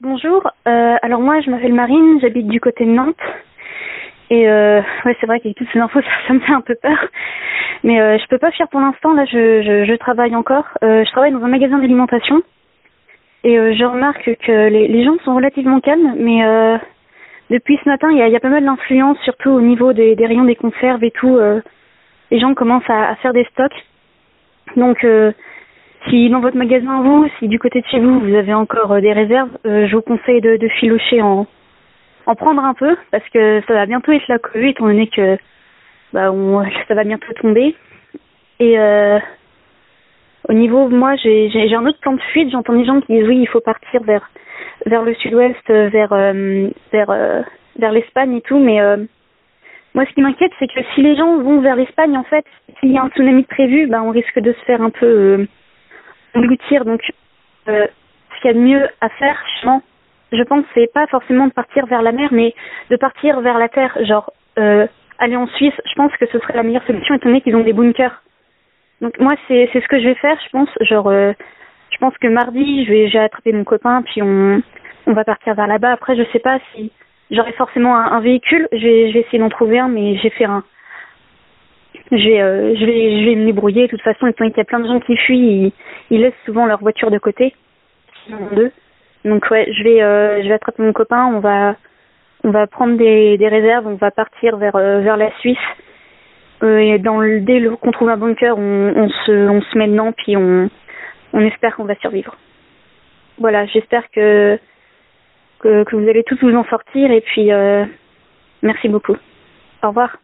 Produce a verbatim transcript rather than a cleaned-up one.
Bonjour, euh, alors moi je m'appelle Marine, j'habite du côté de Nantes et euh, ouais c'est vrai qu'avec toutes ces infos ça, ça me fait un peu peur, mais euh, je peux pas fuir pour l'instant, là je, je, je travaille encore, euh, je travaille dans un magasin d'alimentation et euh, je remarque que les, les gens sont relativement calmes, mais euh, depuis ce matin il y a, y a pas mal d'influence, surtout au niveau des, des rayons des conserves et tout, euh, les gens commencent à, à faire des stocks, donc euh, si dans votre magasin, vous, si du côté de chez vous, vous avez encore euh, des réserves, euh, je vous conseille de, de filocher en, en prendre un peu, parce que ça va bientôt être la cohue, étant donné que bah, on, ça va bientôt tomber. Et euh, au niveau, moi, j'ai, j'ai, j'ai un autre plan de fuite. J'entends des gens qui disent oui, il faut partir vers vers le sud-ouest, vers euh, vers euh, vers l'Espagne et tout, mais euh, moi, ce qui m'inquiète, c'est que si les gens vont vers l'Espagne, en fait, s'il y a un tsunami prévu, bah, on risque de se faire un peu euh, engloutir. Donc, euh, ce qu'il y a de mieux à faire, justement, je pense, c'est pas forcément de partir vers la mer, mais de partir vers la terre. Genre, euh, aller en Suisse, je pense que ce serait la meilleure solution, étant donné qu'ils ont des bunkers. Donc, moi, c'est c'est ce que je vais faire, je pense. Genre, euh, je pense que mardi, je vais, je vais attraper mon copain, puis on, on va partir vers là-bas. Après, je sais pas si j'aurai forcément un, un véhicule. Je vais, je vais essayer d'en trouver un, mais j'ai fait un. Je vais, euh, je vais, je vais me débrouiller. De toute façon, étant donné qu'il y a plein de gens qui fuient, ils, ils laissent souvent leur voiture de côté. Deux. Donc ouais, je vais, euh, je vais attraper mon copain. On va, on va prendre des, des réserves. On va partir vers, euh, vers la Suisse. Euh, et dans le, dès le- qu'on trouve un bunker, on, on se, on se met dedans, puis on, on espère qu'on va survivre. Voilà, j'espère que, que, que vous allez tous vous en sortir. Et puis, euh, merci beaucoup. Au revoir.